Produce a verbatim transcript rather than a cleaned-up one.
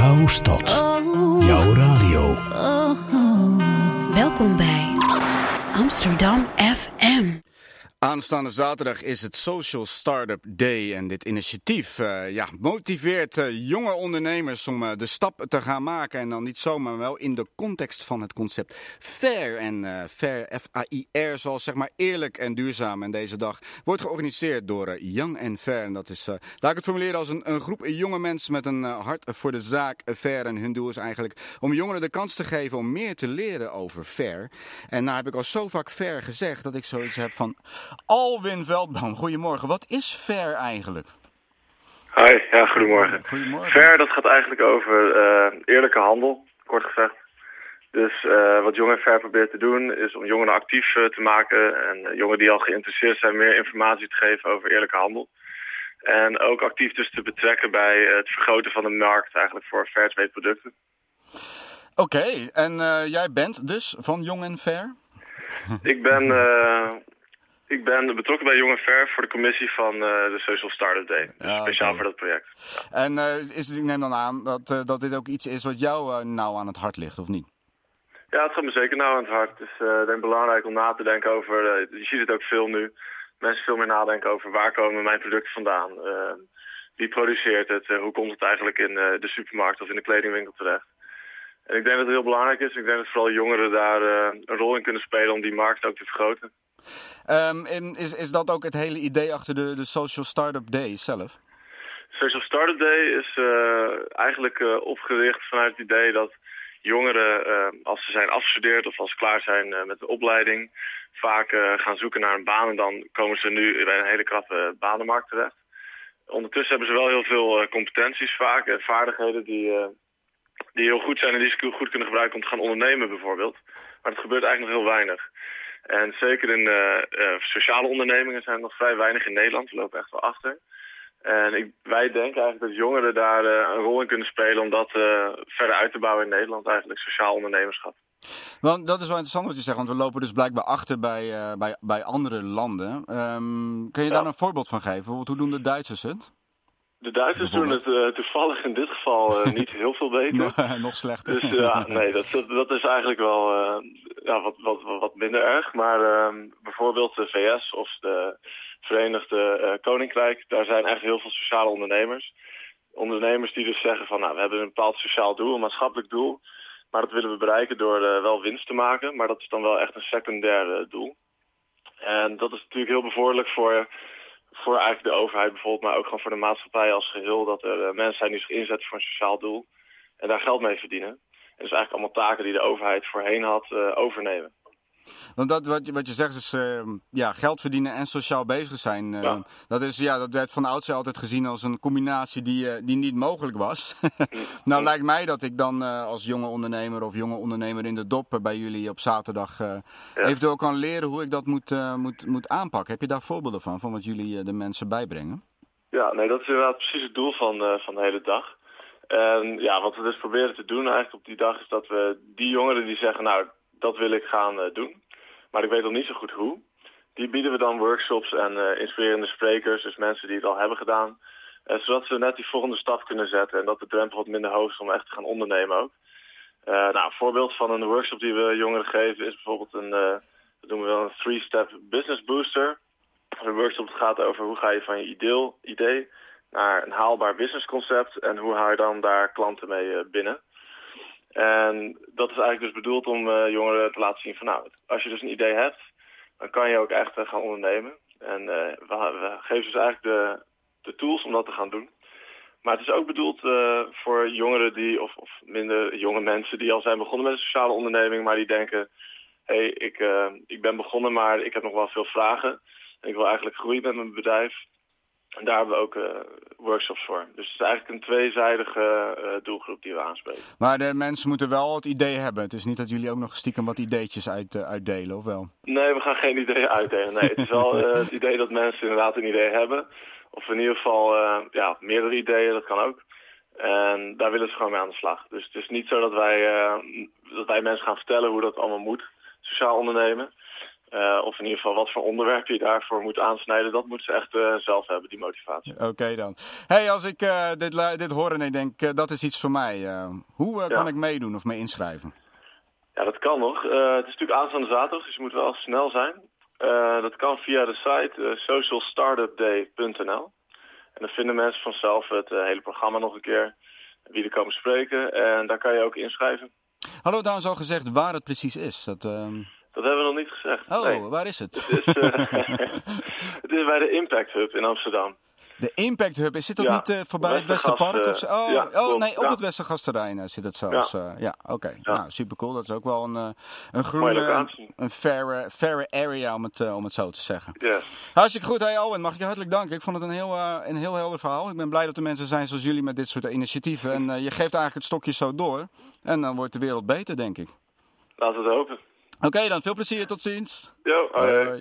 Jouw stad. Jouw radio. Welkom bij Amsterdam F M. Aanstaande zaterdag is het Social Startup Day en dit initiatief uh, ja, motiveert uh, jonge ondernemers om uh, de stap te gaan maken. En dan niet zomaar, maar wel in de context van het concept FAIR. En uh, FAIR, F A I R, zoals zeg maar eerlijk en duurzaam. En deze dag wordt georganiseerd door uh, Young and Fair. En dat is, uh, laat ik het formuleren als een, een groep jonge mensen met een uh, hart voor de zaak uh, FAIR. En hun doel is eigenlijk om jongeren de kans te geven om meer te leren over FAIR. En nou heb ik al zo vaak FAIR gezegd dat ik zoiets heb van... Alwin Veldboom, goedemorgen. Wat is FAIR eigenlijk? Hoi, ja, goedemorgen. Goedemorgen. FAIR, dat gaat eigenlijk over uh, eerlijke handel, kort gezegd. Dus uh, wat Young and Fair probeert te doen is om jongeren actief uh, te maken. En uh, jongeren die al geïnteresseerd zijn meer informatie te geven over eerlijke handel. En ook actief dus te betrekken bij uh, het vergroten van de markt eigenlijk voor fair trade producten. Oké, okay, en uh, jij bent dus van Young and Fair? Ik ben... Uh, Ik ben betrokken bij Young and Fair voor de commissie van uh, de Social Startup Day. Dus ja, speciaal okay. voor dat project. Ja. En uh, is, ik neem dan aan dat, uh, dat dit ook iets is wat jou uh, nauw aan het hart ligt, of niet? Ja, het gaat me zeker nauw aan het hart. Het is uh, denk belangrijk om na te denken over... Uh, je ziet het ook veel nu. Mensen veel meer nadenken over waar komen mijn producten vandaan. Uh, wie produceert het? Uh, hoe komt het eigenlijk in uh, de supermarkt of in de kledingwinkel terecht? En ik denk dat het heel belangrijk is. Ik denk dat vooral jongeren daar uh, een rol in kunnen spelen om die markt ook te vergroten. Um, en is, is dat ook het hele idee achter de, de Social Startup Day zelf? Social Startup Day is uh, eigenlijk uh, opgericht vanuit het idee dat jongeren, uh, als ze zijn afgestudeerd of als ze klaar zijn uh, met de opleiding, vaak uh, gaan zoeken naar een baan en dan komen ze nu bij een hele krappe banenmarkt terecht. Ondertussen hebben ze wel heel veel uh, competenties vaak en vaardigheden die, uh, die heel goed zijn en die ze goed kunnen gebruiken om te gaan ondernemen bijvoorbeeld. Maar dat gebeurt eigenlijk nog heel weinig. En zeker in uh, uh, sociale ondernemingen zijn er nog vrij weinig in Nederland. We lopen echt wel achter. En ik, wij denken eigenlijk dat jongeren daar uh, een rol in kunnen spelen om dat uh, verder uit te bouwen in Nederland, eigenlijk sociaal ondernemerschap. Want dat is wel interessant wat je zegt, want we lopen dus blijkbaar achter bij, uh, bij, bij andere landen. Um, kun je daar ja. een voorbeeld van geven? Bijvoorbeeld, hoe doen de Duitsers het? De Duitsers doen het uh, toevallig in dit geval uh, niet heel veel beter. nog, nog slechter. Dus ja, nee, dat, dat is eigenlijk wel uh, ja, wat, wat, wat minder erg. Maar uh, bijvoorbeeld de V S of de Verenigde uh, Koninkrijk, daar zijn echt heel veel sociale ondernemers. Ondernemers die dus zeggen van, nou, we hebben een bepaald sociaal doel, een maatschappelijk doel. Maar dat willen we bereiken door uh, wel winst te maken. Maar dat is dan wel echt een secundair uh, doel. En dat is natuurlijk heel bevorderlijk voor... voor eigenlijk de overheid bijvoorbeeld, maar ook gewoon voor de maatschappij als geheel, dat er uh, mensen zijn die zich inzetten voor een sociaal doel en daar geld mee verdienen. En dus eigenlijk allemaal taken die de overheid voorheen had uh, overnemen. Want dat, wat, je, wat je zegt is uh, ja, geld verdienen en sociaal bezig zijn. Uh, ja. Dat, is, ja, dat werd van oudsher altijd gezien als een combinatie die, uh, die niet mogelijk was. Nou lijkt mij dat ik dan uh, als jonge ondernemer of jonge ondernemer in de dop bij jullie op zaterdag uh, ja. eventueel kan leren hoe ik dat moet, uh, moet, moet aanpakken. Heb je daar voorbeelden van, van wat jullie uh, de mensen bijbrengen? Ja, nee, dat is inderdaad precies het doel van, uh, van de hele dag. En ja, wat we dus proberen te doen eigenlijk op die dag is dat we die jongeren die zeggen, nou, dat wil ik gaan uh, doen, maar ik weet nog niet zo goed hoe. Die bieden we dan workshops en uh, inspirerende sprekers, dus mensen die het al hebben gedaan. Uh, zodat ze net die volgende stap kunnen zetten en dat de drempel wat minder hoog is om echt te gaan ondernemen ook. Uh, nou, een voorbeeld van een workshop die we jongeren geven is bijvoorbeeld een, uh, dat noemen we wel een three-step business booster. Een workshop dat gaat over hoe ga je van je idee, idee naar een haalbaar businessconcept en hoe haal je dan daar klanten mee uh, binnen. En dat is eigenlijk dus bedoeld om uh, jongeren te laten zien van nou, als je dus een idee hebt, dan kan je ook echt uh, gaan ondernemen. En uh, we, we geven dus eigenlijk de, de tools om dat te gaan doen. Maar het is ook bedoeld uh, voor jongeren die, of, of minder jonge mensen die al zijn begonnen met een sociale onderneming, maar die denken, hé, hey, ik, uh, ik ben begonnen, maar ik heb nog wel veel vragen. En ik wil eigenlijk groeien met mijn bedrijf. En daar hebben we ook uh, workshops voor. Dus het is eigenlijk een tweezijdige uh, doelgroep die we aanspreken. Maar de mensen moeten wel het idee hebben. Het is niet dat jullie ook nog stiekem wat ideetjes uit, uh, uitdelen, of wel? Nee, we gaan geen ideeën uitdelen. Nee, het is wel uh, het idee dat mensen inderdaad een idee hebben. Of in ieder geval uh, ja, meerdere ideeën, dat kan ook. En daar willen ze gewoon mee aan de slag. Dus het is niet zo dat wij, uh, dat wij mensen gaan vertellen hoe dat allemaal moet, sociaal ondernemen. Uh, of in ieder geval wat voor onderwerp je daarvoor moet aansnijden. Dat moeten ze echt uh, zelf hebben, die motivatie. Oké okay dan. Hey, als ik uh, dit, dit hoor en ik denk, uh, dat is iets voor mij. Uh, hoe uh, ja. kan ik meedoen of mee inschrijven? Ja, dat kan nog. Uh, het is natuurlijk aanstaande zaterdag, dus je moet wel snel zijn. Uh, dat kan via de site uh, social startup day punt n l. En dan vinden mensen vanzelf het uh, hele programma nog een keer. Wie er komen spreken. En daar kan je ook inschrijven. Hallo, daar is al gezegd waar het precies is. Dat, uh... dat hebben we nog niet gezegd. Oh, nee. Waar is het? Het is, uh, het is bij de Impact Hub in Amsterdam. De Impact Hub, is dit ook ja, niet uh, voorbij het Westerpark? Uh, of zo? Oh, ja, oh nee, op ja. het Westergasterrein uh, zit het zelfs. Ja, uh, ja oké. Okay. Ja. Nou, supercool. Dat is ook wel een, uh, een groene, een faire, faire area om het, uh, om het zo te zeggen. Yes. Hartstikke goed. Hey Alwin, mag ik je hartelijk danken. Ik vond het een heel, uh, een heel helder verhaal. Ik ben blij dat er mensen zijn zoals jullie met dit soort initiatieven. En uh, je geeft eigenlijk het stokje zo door. En dan wordt de wereld beter, denk ik. Laten we het hopen. Oké okay, dan, veel plezier. Tot ziens. Jo, hoi. hoi.